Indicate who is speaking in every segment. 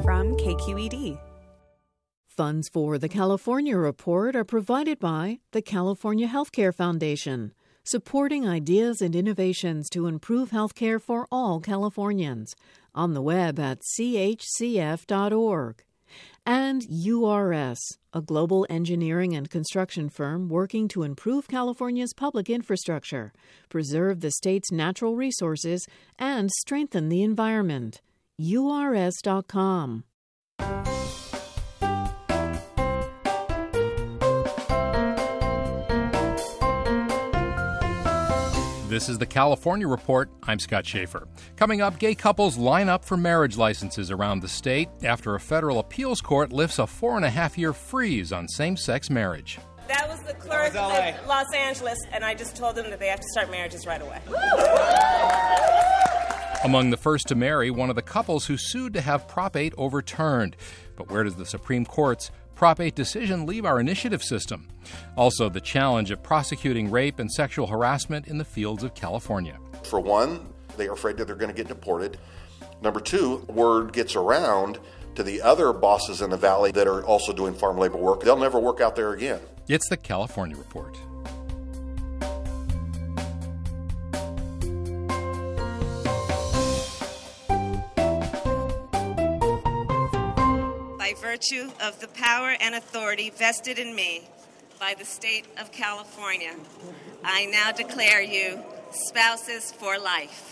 Speaker 1: from KQED.
Speaker 2: Funds for the California Report are provided by the California Healthcare Foundation, supporting ideas and innovations to improve healthcare for all Californians. On the web at chcf.org. And URS, a global engineering and construction firm working to improve California's public infrastructure, preserve the state's natural resources, and strengthen the environment. URS.com.
Speaker 3: This is the California Report. I'm Scott Schaefer. Coming up, gay couples line up for marriage licenses around the state after a federal appeals court lifts a 4.5-year freeze on same-sex marriage.
Speaker 4: That was the clerk of Los Angeles, and I just told them that they have to start marriages right away.
Speaker 3: Among the first to marry, one of the couples who sued to have Prop 8 overturned. But where does the Supreme Court's Prop 8 decision leave our initiative system? Also, the challenge of prosecuting rape and sexual harassment in the fields of California.
Speaker 5: For one, they are afraid that they're going to get deported. Number two, word gets around to the other bosses in the valley that are also doing farm labor work. They'll never work out there again.
Speaker 3: It's the California Report.
Speaker 4: By virtue of the power and authority vested in me by the state of California, I now declare you spouses for life.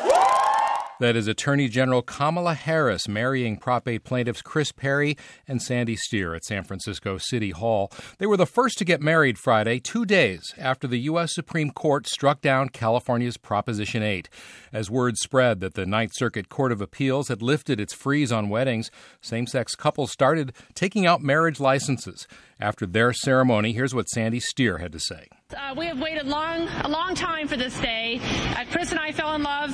Speaker 3: That is Attorney General Kamala Harris marrying Prop 8 plaintiffs Chris Perry and Sandy Steer at San Francisco City Hall. They were the first to get married Friday, 2 days after the U.S. Supreme Court struck down California's Proposition 8. As word spread that the Ninth Circuit Court of Appeals had lifted its freeze on weddings, same-sex couples started taking out marriage licenses. After their ceremony, here's what Sandy Steer had to say.
Speaker 6: We have waited a long time for this day. Chris and I fell in love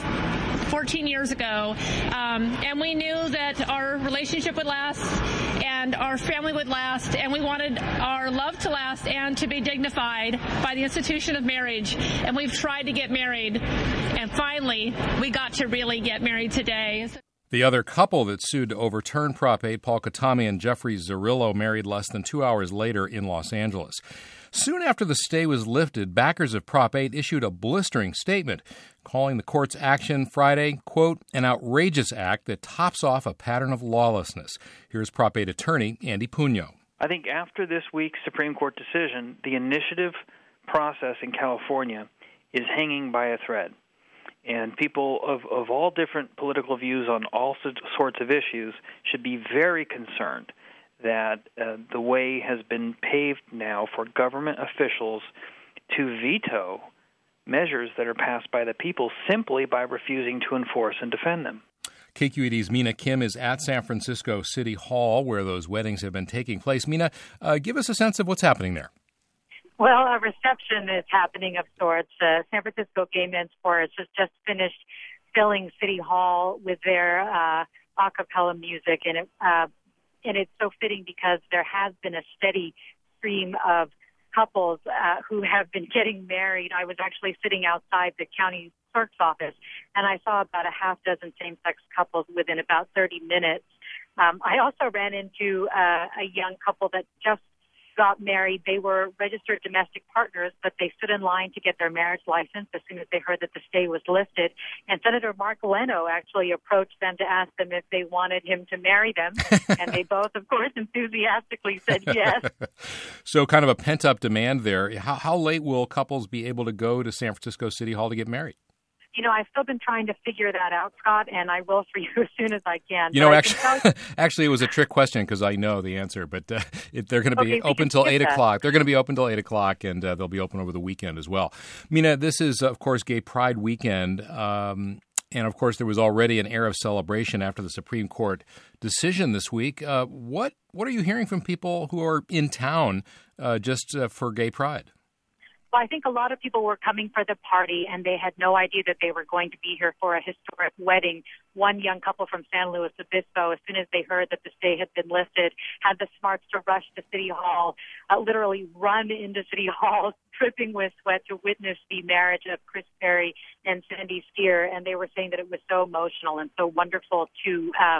Speaker 6: 14 years ago, and we knew that our relationship would last and our family would last, and we wanted our love to last and to be dignified by the institution of marriage. And we've tried to get married, and finally, we got to really get married today.
Speaker 3: The other couple that sued to overturn Prop 8, Paul Katami and Jeffrey Zerillo, married less than 2 hours later in Los Angeles. Soon after the stay was lifted, backers of Prop 8 issued a blistering statement calling the court's action Friday, quote, an outrageous act that tops off a pattern of lawlessness. Here's Prop 8 attorney Andy Puno.
Speaker 7: I think after this week's Supreme Court decision, the initiative process in California is hanging by a thread. And people of all different political views on all sorts of issues should be very concerned that the way has been paved now for government officials to veto measures that are passed by the people simply by refusing to enforce and defend them.
Speaker 3: KQED's Mina Kim is at San Francisco City Hall, where those weddings have been taking place. Mina, give us a sense of what's happening there.
Speaker 8: Well, a reception is happening of sorts. San Francisco Gay Men's Chorus has just finished filling City Hall with their a cappella music, and it's so fitting because there has been a steady stream of couples who have been getting married. I was actually sitting outside the county clerk's office, and I saw about a half dozen same-sex couples within about 30 minutes. I also ran into a young couple that just got married. They were registered domestic partners, but they stood in line to get their marriage license as soon as they heard that the stay was lifted. And Senator Mark Leno actually approached them to ask them if they wanted him to marry them. And they both, of course, enthusiastically said yes.
Speaker 3: So kind of a pent-up demand there. How late will couples be able to go to San Francisco City Hall to get married?
Speaker 8: You know, I've still been trying to figure that out, Scott, and I will for you as soon as I can.
Speaker 3: You know, actually, it was a trick question because I know the answer, but they're going to be open till 8 o'clock. They're going to be open till 8 o'clock, and they'll be open over the weekend as well. Mina, this is, of course, Gay Pride weekend, and, of course, there was already an air of celebration after the Supreme Court decision this week. What are you hearing from people who are in town just for Gay Pride?
Speaker 8: Well, I think a lot of people were coming for the party, and they had no idea that they were going to be here for a historic wedding. One young couple from San Luis Obispo, as soon as they heard that the stay had been lifted, had the smarts to rush to City Hall, literally run into City Hall, dripping with sweat to witness the marriage of Chris Perry and Sandy Steer. And they were saying that it was so emotional and so wonderful to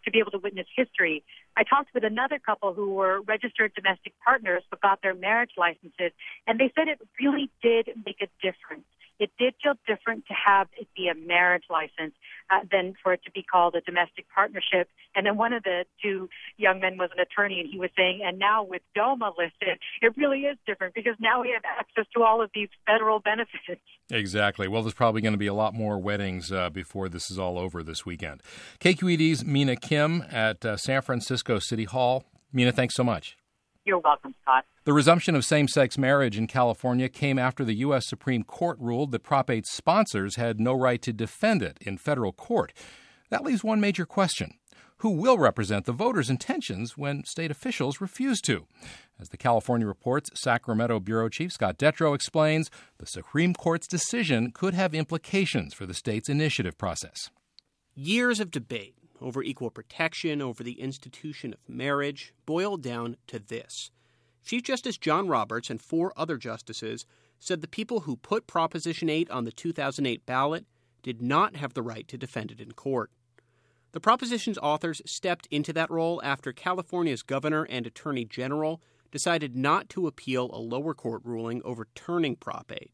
Speaker 8: to be able to witness history. I talked with another couple who were registered domestic partners but got their marriage licenses, and they said it really did make a difference. It did feel different to have it be a marriage license than for it to be called a domestic partnership. And then one of the two young men was an attorney, and he was saying, and now with DOMA listed, it really is different because now we have access to all of these federal benefits.
Speaker 3: Exactly. Well, there's probably going to be a lot more weddings before this is all over this weekend. KQED's Mina Kim at San Francisco City Hall. Mina, thanks so much.
Speaker 8: You're welcome, Scott.
Speaker 3: The resumption of same-sex marriage in California came after the U.S. Supreme Court ruled that Prop 8 sponsors had no right to defend it in federal court. That leaves one major question. Who will represent the voters' intentions when state officials refuse to? As the California Report's Sacramento Bureau Chief Scott Detrow explains, the Supreme Court's decision could have implications for the state's initiative process.
Speaker 1: Years of debate over equal protection, over the institution of marriage, boiled down to this. Chief Justice John Roberts and 4 other justices said the people who put Proposition 8 on the 2008 ballot did not have the right to defend it in court. The proposition's authors stepped into that role after California's governor and attorney general decided not to appeal a lower court ruling overturning Prop 8.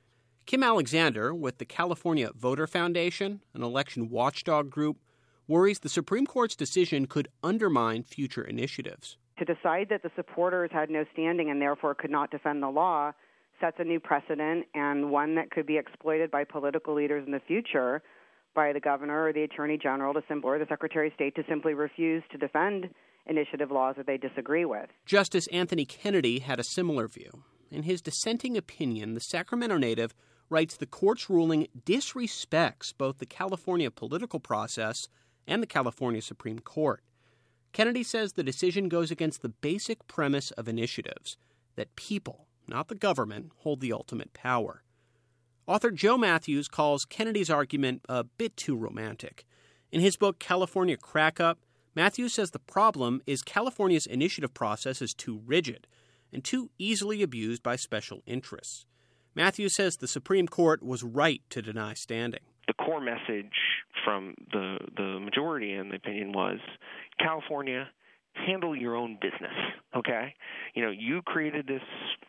Speaker 1: Kim Alexander, with the California Voter Foundation, an election watchdog group, worries the Supreme Court's decision could undermine future initiatives.
Speaker 9: To decide that the supporters had no standing and therefore could not defend the law sets a new precedent, and one that could be exploited by political leaders in the future, by the governor or the attorney general or the secretary of state to simply refuse to defend initiative laws that they disagree with.
Speaker 1: Justice Anthony Kennedy had a similar view. In his dissenting opinion, the Sacramento native writes the court's ruling disrespects both the California political process and the California Supreme Court. Kennedy says the decision goes against the basic premise of initiatives, that people, not the government, hold the ultimate power. Author Joe Matthews calls Kennedy's argument a bit too romantic. In his book, California Crack-Up, Matthews says the problem is California's initiative process is too rigid and too easily abused by special interests. Matthews says the Supreme Court was right to deny standing.
Speaker 10: The core message from the majority in the opinion was, California, handle your own business, okay? You created this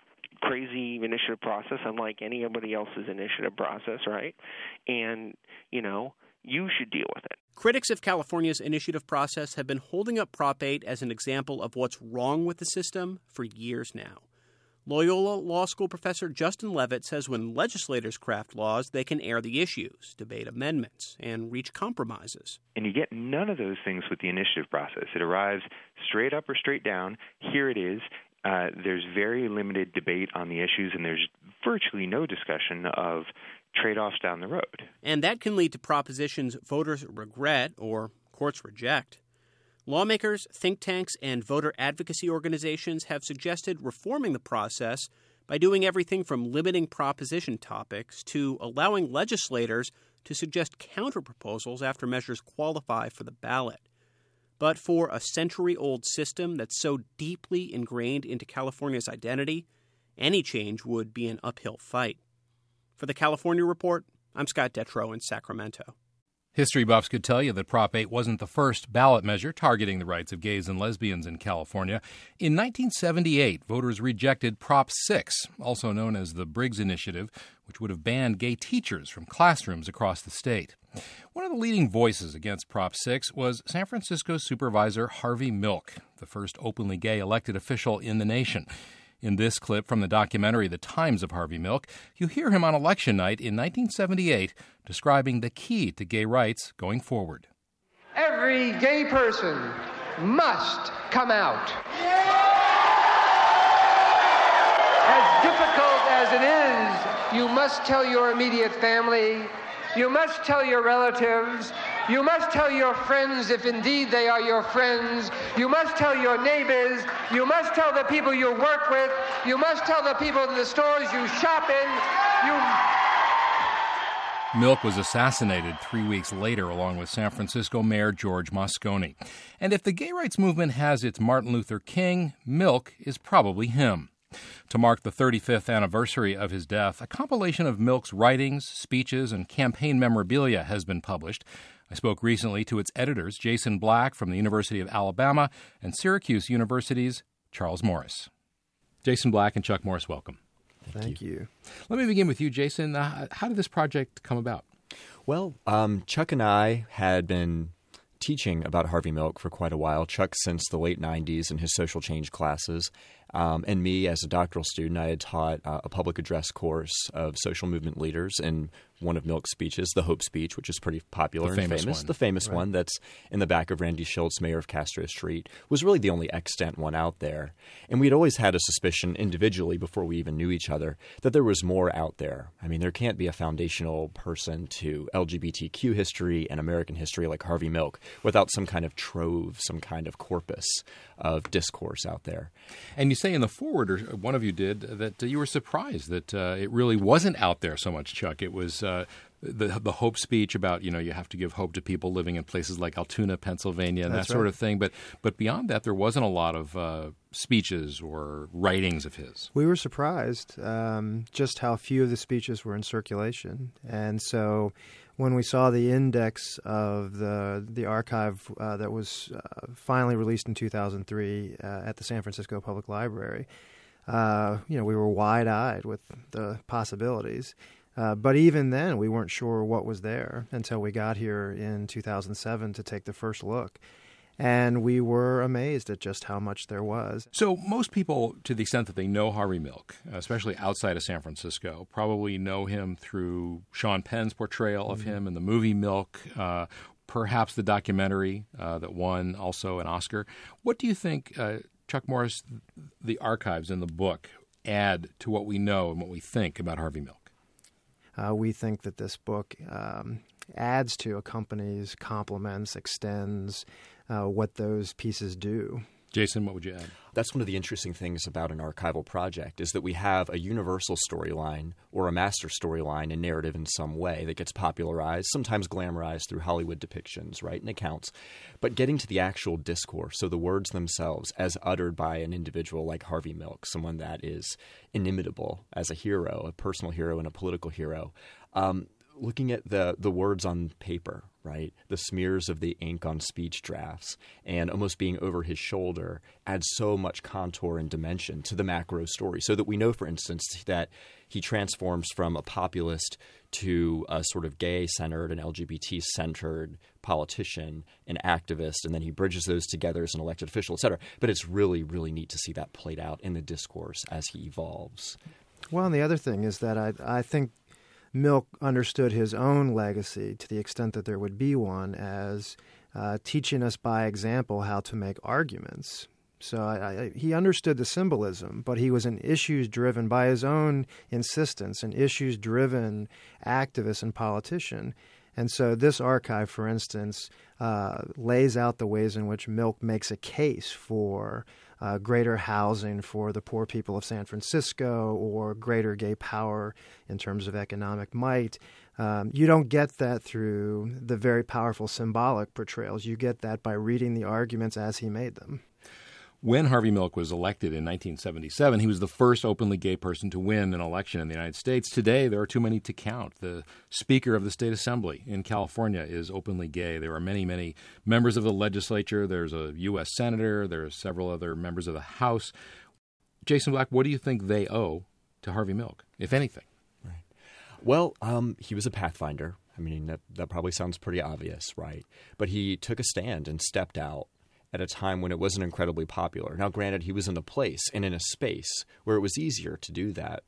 Speaker 10: crazy initiative process unlike anybody else's initiative process, right? And, you should deal with it.
Speaker 1: Critics of California's initiative process have been holding up Prop 8 as an example of what's wrong with the system for years now. Loyola Law School professor Justin Levitt says when legislators craft laws, they can air the issues, debate amendments, and reach compromises.
Speaker 11: And you get none of those things with the initiative process. It arrives straight up or straight down. Here it is. There's very limited debate on the issues, and there's virtually no discussion of trade-offs down the road.
Speaker 1: And that can lead to propositions voters regret or courts reject. Lawmakers, think tanks, and voter advocacy organizations have suggested reforming the process by doing everything from limiting proposition topics to allowing legislators to suggest counterproposals after measures qualify for the ballot. But for a century-old system that's so deeply ingrained into California's identity, any change would be an uphill fight. For the California Report, I'm Scott Detrow in Sacramento.
Speaker 3: History buffs could tell you that Prop 8 wasn't the first ballot measure targeting the rights of gays and lesbians in California. In 1978, voters rejected Prop 6, also known as the Briggs Initiative, which would have banned gay teachers from classrooms across the state. One of the leading voices against Prop 6 was San Francisco Supervisor Harvey Milk, the first openly gay elected official in the nation. In this clip from the documentary The Times of Harvey Milk, you hear him on election night in 1978 describing the key to gay rights going forward.
Speaker 12: Every gay person must come out. As difficult as it is, you must tell your immediate family, you must tell your relatives, you must tell your friends if indeed they are your friends. You must tell your neighbors. You must tell the people you work with. You must tell the people in the stores you shop in.
Speaker 3: Milk was assassinated 3 weeks later along with San Francisco Mayor George Moscone. And if the gay rights movement has its Martin Luther King, Milk is probably him. To mark the 35th anniversary of his death, a compilation of Milk's writings, speeches, and campaign memorabilia has been published. I spoke recently to its editors, Jason Black from the University of Alabama and Syracuse University's Charles Morris. Jason Black and Chuck Morris, welcome.
Speaker 13: Thank you.
Speaker 3: Let me begin with you, Jason. How did this project come about?
Speaker 13: Well, Chuck and I had been teaching about Harvey Milk for quite a while. Chuck since the late 90s in his social change classes. And me, as a doctoral student, I had taught a public address course of social movement leaders in one of Milk's speeches, the Hope speech, which is pretty popular and famous. The famous one that's in the back of Randy Schultz, mayor of Castro Street, was really the only extant one out there. And we'd always had a suspicion individually before we even knew each other that there was more out there. I mean, there can't be a foundational person to LGBTQ history and American history like Harvey Milk without some kind of trove, some kind of corpus of discourse out there.
Speaker 3: And you say in the foreword, or one of you did, that you were surprised that it really wasn't out there so much, Chuck. It was the hope speech about, you have to give hope to people living in places like Altoona, Pennsylvania, and that sort of thing. But beyond that, there wasn't a lot of speeches or writings of his.
Speaker 14: We were surprised just how few of the speeches were in circulation. And so when we saw the index of the archive that was finally released in 2003 at the San Francisco Public Library, we were wide-eyed with the possibilities. But even then, we weren't sure what was there until we got here in 2007 to take the first look. And we were amazed at just how much there was.
Speaker 3: So most people, to the extent that they know Harvey Milk, especially outside of San Francisco, probably know him through Sean Penn's portrayal of him in the movie Milk, perhaps the documentary that won also an Oscar. What do you think, Chuck Morris, the archives in the book add to what we know and what we think about Harvey Milk?
Speaker 14: We think that this book adds to, accompanies, complements, extends what those pieces do.
Speaker 3: Jason, what would you add?
Speaker 13: That's one of the interesting things about an archival project is that we have a universal storyline or a master storyline and narrative in some way that gets popularized, sometimes glamorized through Hollywood depictions, right, and accounts. But getting to the actual discourse, so the words themselves as uttered by an individual like Harvey Milk, someone that is inimitable as a hero, a personal hero and a political hero, looking at the words on paper, right, the smears of the ink on speech drafts and almost being over his shoulder adds so much contour and dimension to the macro story so that we know, for instance, that he transforms from a populist to a sort of gay-centered and LGBT-centered politician, an activist, and then he bridges those together as an elected official, et cetera. But it's really, really neat to see that played out in the discourse as he evolves.
Speaker 14: Well, and the other thing is that I think Milk understood his own legacy to the extent that there would be one as teaching us by example how to make arguments. So he understood the symbolism, but he was an issues-driven, by his own insistence, an issues-driven activist and politician. And so this archive, for instance, lays out the ways in which Milk makes a case for greater housing for the poor people of San Francisco or greater gay power in terms of economic might. You don't get that through the very powerful symbolic portrayals. You get that by reading the arguments as he made them.
Speaker 3: When Harvey Milk was elected in 1977, he was the first openly gay person to win an election in the United States. Today, there are too many to count. The Speaker of the State Assembly in California is openly gay. There are many, many members of the legislature. There's a U.S. Senator. There are several other members of the House. Jason Black, what do you think they owe to Harvey Milk, if anything?
Speaker 13: Right. Well, he was a pathfinder. I mean, that probably sounds pretty obvious, right? But he took a stand and stepped out at a time when it wasn't incredibly popular. Now, granted, he was in a place and in a space where it was easier to do that.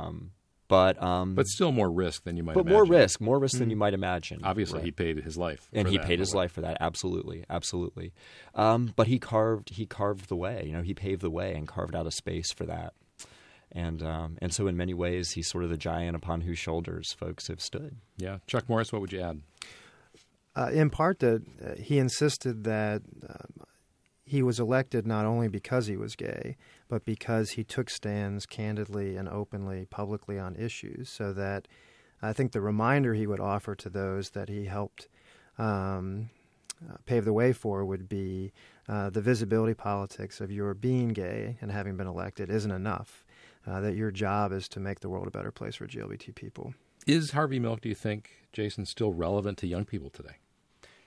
Speaker 13: But
Speaker 3: still more risk than you might imagine.
Speaker 13: But more risk than you might imagine.
Speaker 3: Obviously,
Speaker 13: right.
Speaker 3: He paid his life.
Speaker 13: And he paid his life for that. Absolutely. But he carved the way. He paved the way and carved out a space for that. And so in many ways, he's sort of the giant upon whose shoulders folks have stood.
Speaker 3: Yeah. Chuck Morris, what would you add?
Speaker 14: In part that he insisted that he was elected not only because he was gay, but because he took stands candidly and openly, publicly on issues, so that I think the reminder he would offer to those that he helped pave the way for would be the visibility politics of your being gay and having been elected isn't enough, that your job is to make the world a better place for LGBT people.
Speaker 3: Is Harvey Milk, do you think, Jason, still relevant to young people today?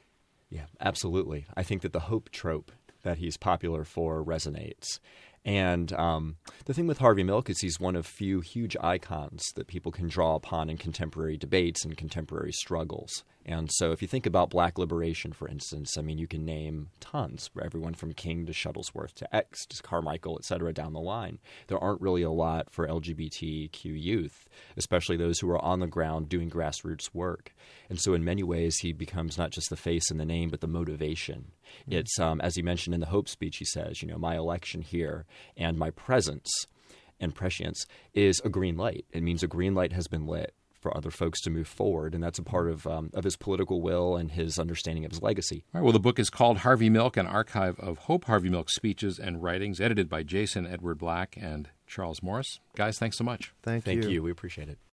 Speaker 13: Yeah, absolutely. I think that the hope trope that he's popular for resonates. And the thing with Harvey Milk is he's one of few huge icons that people can draw upon in contemporary debates and contemporary struggles. And so if you think about black liberation, for instance, I mean, you can name tons, everyone from King to Shuttlesworth to X to Carmichael, et cetera, down the line. There aren't really a lot for LGBTQ youth, especially those who are on the ground doing grassroots work. And so in many ways, he becomes not just the face and the name, but the motivation. It's, as he mentioned in the Hope speech, he says, my election here and my presence and prescience is a green light. It means a green light has been lit for other folks to move forward, and that's a part of his political will and his understanding of his legacy.
Speaker 3: All right, well, the book is called Harvey Milk, an archive of Hope Harvey Milk speeches and writings, edited by Jason Edward Black and Charles Morris. Guys, thanks so much.
Speaker 14: Thank
Speaker 13: you. We appreciate it.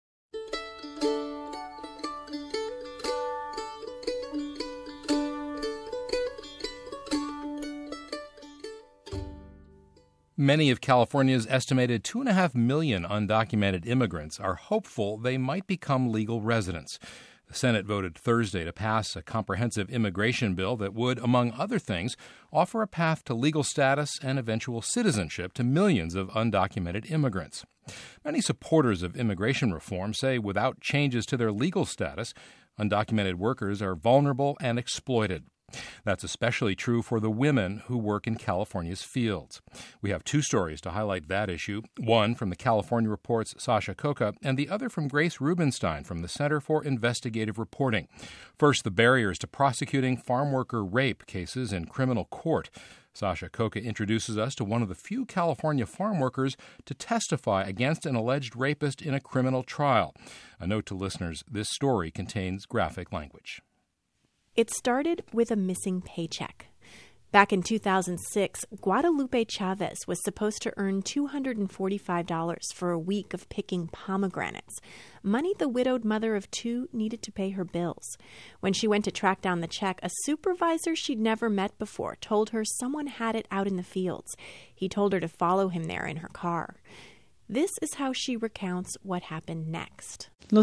Speaker 3: Many of California's estimated 2.5 million undocumented immigrants are hopeful they might become legal residents. The Senate voted Thursday to pass a comprehensive immigration bill that would, among other things, offer a path to legal status and eventual citizenship to millions of undocumented immigrants. Many supporters of immigration reform say without changes to their legal status, undocumented workers are vulnerable and exploited. That's especially true for the women who work in California's fields. We have two stories to highlight that issue, one from the California Report's Sasha Coca and the other from Grace Rubenstein from the Center for Investigative Reporting. First, the barriers to prosecuting farm worker rape cases in criminal court. Sasha Coca introduces us to one of the few California farm workers to testify against an alleged rapist in a criminal trial. A note to listeners, this story contains graphic language.
Speaker 15: It started with a missing paycheck. Back in 2006, Guadalupe Chavez was supposed to earn $245 for a week of picking pomegranates, money the widowed mother of two needed to pay her bills. When she went to track down the check, a supervisor she'd never met before told her someone had it out in the fields. He told her to follow him there in her car. This is how she recounts what happened next.
Speaker 16: So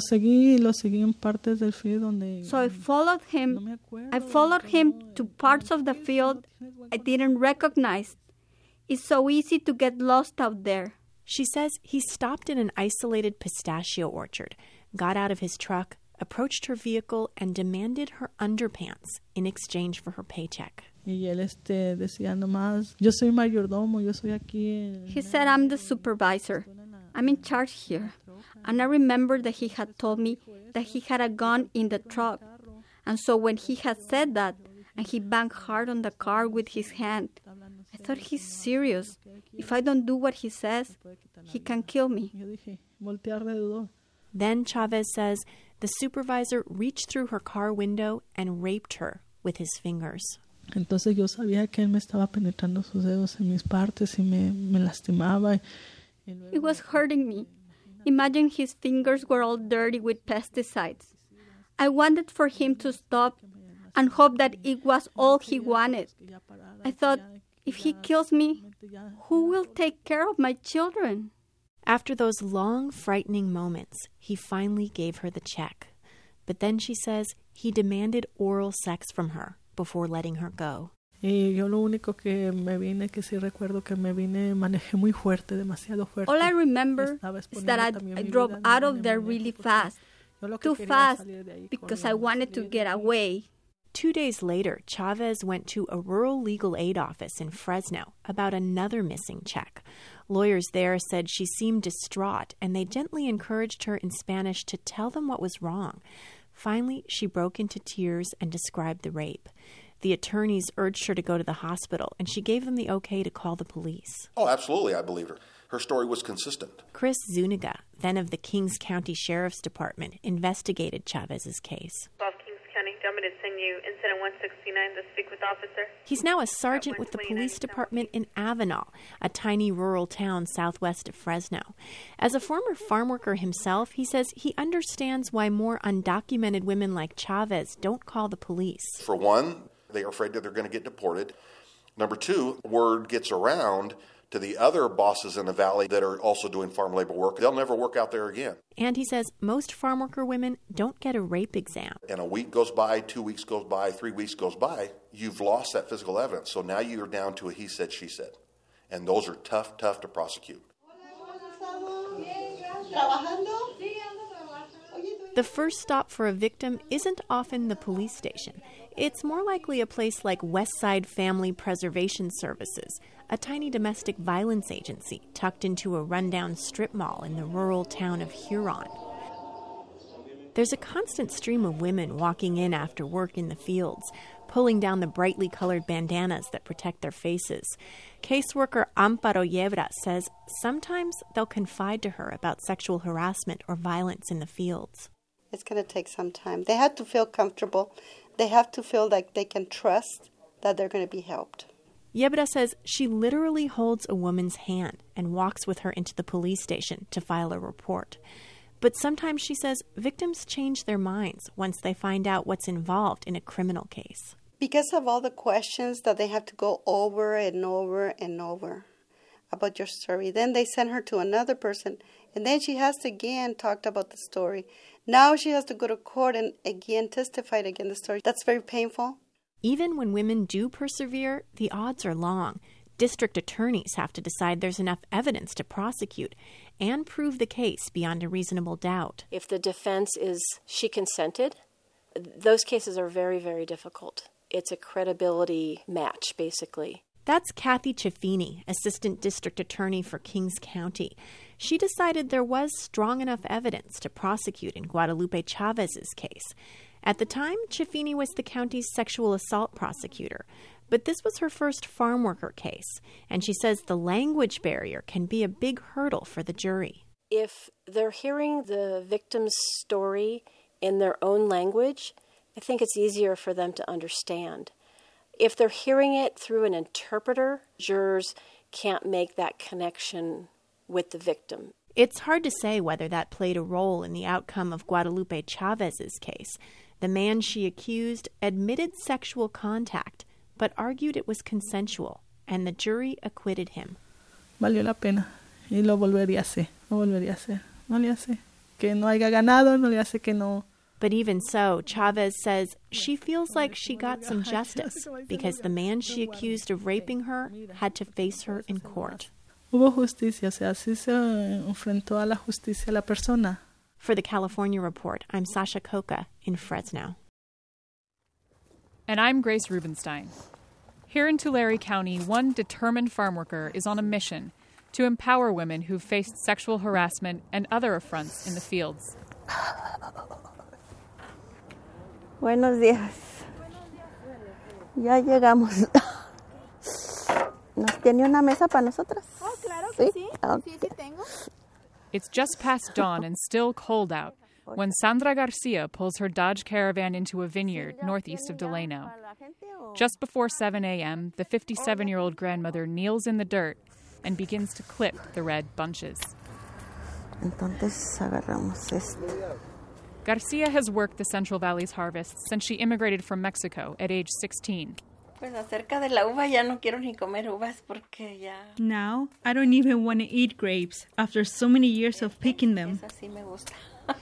Speaker 16: I followed him to parts of the field I didn't recognize. It's so easy to get lost out there.
Speaker 15: She says he stopped in an isolated pistachio orchard, got out of his truck, approached her vehicle, and demanded her underpants in exchange for her paycheck.
Speaker 16: He said, I'm the supervisor. I'm in charge here. And I remember that he had told me that he had a gun in the truck. And so when he had said that, and he banged hard on the car with his hand, I thought he's serious. If I don't do what he says, he can kill me.
Speaker 15: Then Chavez says the supervisor reached through her car window and raped her with his fingers.
Speaker 16: Entonces yo sabía que él me estaba penetrando sus dedos en mis partes y me lastimaba. It was hurting me. Imagine his fingers were all dirty with pesticides. I wanted for him to stop and hope that it was all he wanted. I thought, if he kills me, who will take care of my children?
Speaker 15: After those long, frightening moments, he finally gave her the check. But then, she says, he demanded oral sex from her before letting her go.
Speaker 16: All I remember is that I drove out of there really fast, too fast, because I wanted to get away.
Speaker 15: 2 days later, Chavez went to a rural legal aid office in Fresno about another missing check. Lawyers there said she seemed distraught, and they gently encouraged her in Spanish to tell them what was wrong. Finally, she broke into tears and described the rape. The attorneys urged her to go to the hospital, and she gave them the okay to call the police.
Speaker 5: Oh, absolutely, I believed her. Her story was consistent.
Speaker 15: Chris Zuniga, then of the Kings County Sheriff's Department, investigated Chavez's case.
Speaker 17: County, do you want me to send you incident 169 to speak with the officer?
Speaker 15: He's now a sergeant with the police department in Avenal, a tiny rural town southwest of Fresno. As a former farm worker himself, he says he understands why more undocumented women like Chavez don't call the police.
Speaker 5: For one, they are afraid that they're going to get deported. Number two, word gets around to the other bosses in the valley that are also doing farm labor work. They'll never work out there again.
Speaker 15: And he says most farm worker women don't get a rape exam.
Speaker 5: And a week goes by, 2 weeks goes by, 3 weeks goes by, you've lost that physical evidence. So now you're down to a he said, she said. And those are tough to prosecute.
Speaker 15: The first stop for a victim isn't often the police station. It's more likely a place like Westside Family Preservation Services, a tiny domestic violence agency tucked into a rundown strip mall in the rural town of Huron. There's a constant stream of women walking in after work in the fields, pulling down the brightly colored bandanas that protect their faces. Caseworker Amparo Yebra says sometimes they'll confide to her about sexual harassment or violence in the fields.
Speaker 18: It's going to take some time. They have to feel comfortable. They have to feel like they can trust that they're going to be helped.
Speaker 15: Yebra says she literally holds a woman's hand and walks with her into the police station to file a report. But sometimes, she says, victims change their minds once they find out what's involved in a criminal case.
Speaker 18: Because of all the questions that they have to go over and over and over about your story, then they send her to another person, and then she has to again talk about the story. Now she has to go to court and again testify again the story. That's very painful.
Speaker 15: Even when women do persevere, the odds are long. District attorneys have to decide there's enough evidence to prosecute and prove the case beyond a reasonable doubt.
Speaker 19: If the defense is she consented, those cases are very, very difficult. It's a credibility match, basically.
Speaker 15: That's Kathy Ciaffini, Assistant District Attorney for Kings County. She decided there was strong enough evidence to prosecute in Guadalupe Chavez's case. At the time, Ciaffini was the county's sexual assault prosecutor. But this was her first farm worker case, and she says the language barrier can be a big hurdle for the jury.
Speaker 19: If they're hearing the victim's story in their own language, I think it's easier for them to understand. If they're hearing it through an interpreter, jurors can't make that connection with the victim.
Speaker 15: It's hard to say whether that played a role in the outcome of Guadalupe Chavez's case. The man she accused admitted sexual contact, but argued it was consensual, and the jury acquitted him.
Speaker 16: Valió la pena, y lo volvería a hacer, lo volvería a hacer, no le hace. Que no haya ganado, no le hace que no.
Speaker 15: But even so, Chavez says she feels like she got some justice because the man she accused of raping her had to face her in court.
Speaker 16: Hubo justicia, o sea, sí se enfrentó a la justicia la persona.
Speaker 15: For the California Report, I'm Sasha Coca in Fresno.
Speaker 20: And I'm Grace Rubenstein. Here in Tulare County, one determined farm worker is on a mission to empower women who've faced sexual harassment and other affronts in the fields.
Speaker 21: Buenos días. Ya llegamos. ¿Nos tiene una mesa para nosotras?
Speaker 22: Oh, claro que sí.
Speaker 21: Okay.
Speaker 22: Sí, tengo.
Speaker 20: It's just past dawn and still cold out when Sandra Garcia pulls her Dodge Caravan into a vineyard northeast of Delano. Just before 7 a.m., the 57-year-old grandmother kneels in the dirt and begins to clip the red bunches.
Speaker 21: Entonces agarramos esto.
Speaker 20: Garcia has worked the Central Valley's harvest since she immigrated from Mexico at age 16.
Speaker 21: Pues acerca de la uva ya no quiero ni comer uvas porque ya.
Speaker 22: Now, I don't even want to eat grapes after so many years of picking them.
Speaker 21: Esa sí me gusta.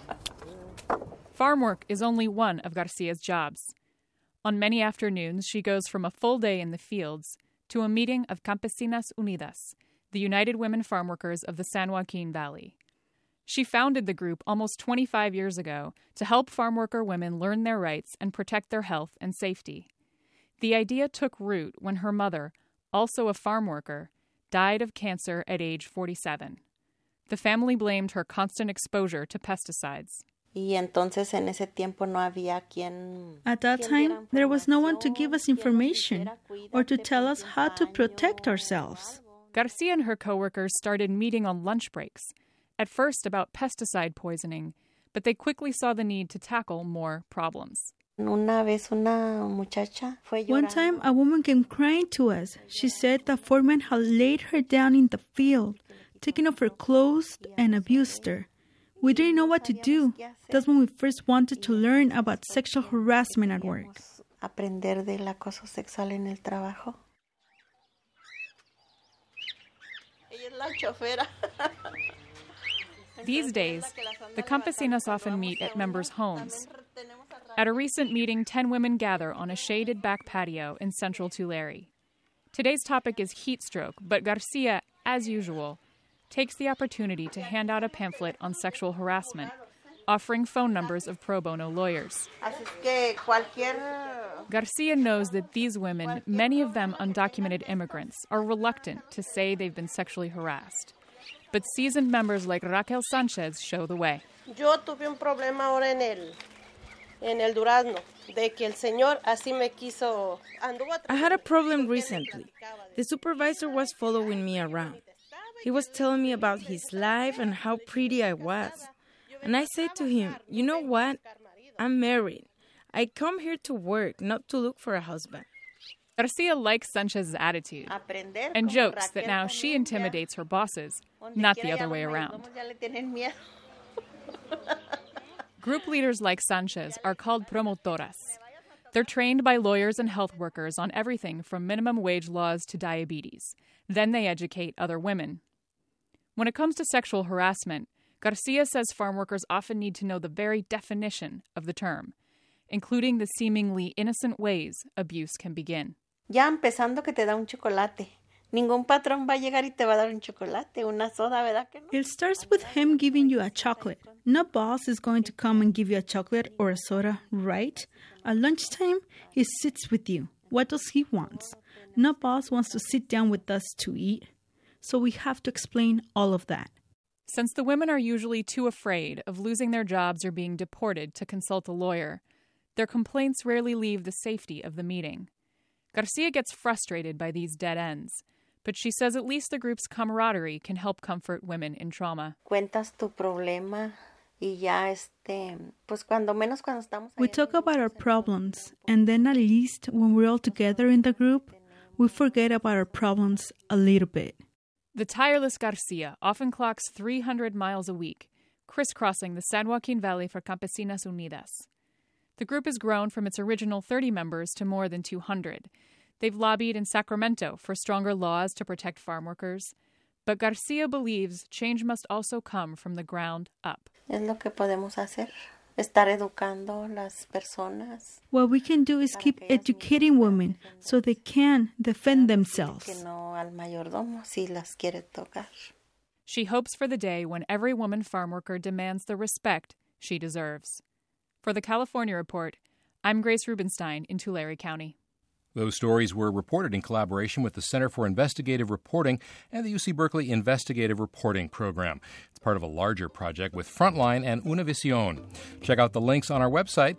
Speaker 20: Farm work is only one of Garcia's jobs. On many afternoons, she goes from a full day in the fields to a meeting of Campesinas Unidas, the United Women Farm Workers of the San Joaquin Valley. She founded the group almost 25 years ago to help farm worker women learn their rights and protect their health and safety. The idea took root when her mother, also a farm worker, died of cancer at age 47. The family blamed her constant exposure to pesticides.
Speaker 21: At
Speaker 22: that time, there was no one to give us information or to tell us how to protect ourselves.
Speaker 20: Garcia and her coworkers started meeting on lunch breaks, at first about pesticide poisoning, but they quickly saw the need to tackle more problems.
Speaker 22: One time, a woman came crying to us. She said that foreman had laid her down in the field, taken off her clothes, and abused her. We didn't know what to do. That's when we first wanted to learn about sexual harassment at work.
Speaker 20: These days, the campesinas often meet at members' homes. At a recent meeting, 10 women gather on a shaded back patio in central Tulare. Today's topic is heat stroke, but Garcia, as usual, takes the opportunity to hand out a pamphlet on sexual harassment, offering phone numbers of pro bono lawyers. Garcia knows that these women, many of them undocumented immigrants, are reluctant to say they've been sexually harassed. But seasoned members like Raquel Sanchez show the way.
Speaker 2: Yo tuve un problema ahora en el Durazno, de que el señor así me quiso.
Speaker 4: I had a problem recently. The supervisor was following me around. He was telling me about his life and how pretty I was. And I said to him, you know what? I'm married. I come here to work, not to look for a husband.
Speaker 20: Garcia likes Sanchez's attitude and jokes that now she intimidates her bosses, not the other way around. Group leaders like Sanchez are called promotoras. They're trained by lawyers and health workers on everything from minimum wage laws to diabetes. Then they educate other women. When it comes to sexual harassment, Garcia says farm workers often need to know the very definition of the term, including the seemingly innocent ways abuse can begin.
Speaker 21: Ya empezando que te da un chocolate. Ningún patrón va a llegar y te va a dar un chocolate, una soda, ¿verdad que no?
Speaker 22: It starts with him giving you a chocolate. No boss is going to come and give you a chocolate or a soda, right? At lunchtime, he sits with you. What does he want? No boss wants to sit down with us to eat. So we have to explain all of that.
Speaker 20: Since the women are usually too afraid of losing their jobs or being deported to consult a lawyer, their complaints rarely leave the safety of the meeting. Garcia gets frustrated by these dead ends, but she says at least the group's camaraderie can help comfort women in trauma.
Speaker 21: Cuentas tu problema y ya pues cuando estamos.
Speaker 22: We talk about our problems, and then at least when we're all together in the group, we forget about our problems a little bit.
Speaker 20: The tireless Garcia often clocks 300 miles a week, crisscrossing the San Joaquin Valley for Campesinas Unidas. The group has grown from its original 30 members to more than 200. They've lobbied in Sacramento for stronger laws to protect farm workers. But Garcia believes change must also come from the ground up.
Speaker 21: Es lo que podemos hacer. Estar educando las personas.
Speaker 22: What we can do is keep educating women so they can defend themselves.
Speaker 21: Que no al mayordomo si las quiere tocar.
Speaker 20: She hopes for the day when every woman farm worker demands the respect she deserves. For the California Report, I'm Grace Rubenstein in Tulare County.
Speaker 3: Those stories were reported in collaboration with the Center for Investigative Reporting and the UC Berkeley Investigative Reporting Program. It's part of a larger project with Frontline and Univision. Check out the links on our website,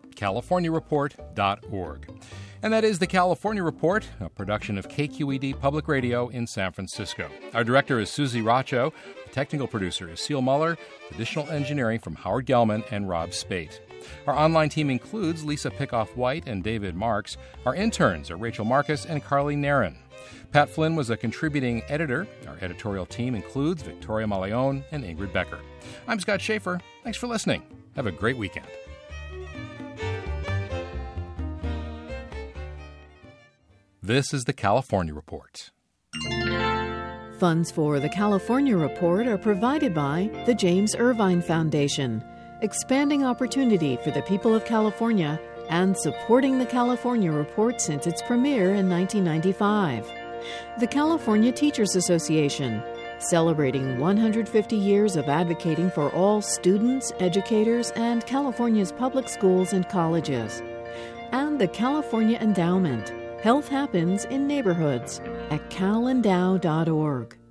Speaker 3: californiareport.org. And that is the California Report, a production of KQED Public Radio in San Francisco. Our director is Susie Racho. The technical producer is Seal Muller. Additional engineering from Howard Gelman and Rob Spate. Our online team includes Lisa Pickoff-White and David Marks. Our interns are Rachel Marcus and Carly Narin. Pat Flynn was a contributing editor. Our editorial team includes Victoria Maleon and Ingrid Becker. I'm Scott Schaefer. Thanks for listening. Have a great weekend. This is the California Report.
Speaker 23: Funds for the California Report are provided by the James Irvine Foundation, expanding opportunity for the people of California and supporting the California Report since its premiere in 1995. The California Teachers Association, celebrating 150 years of advocating for all students, educators, and California's public schools and colleges. And the California Endowment. Health happens in neighborhoods at calendow.org.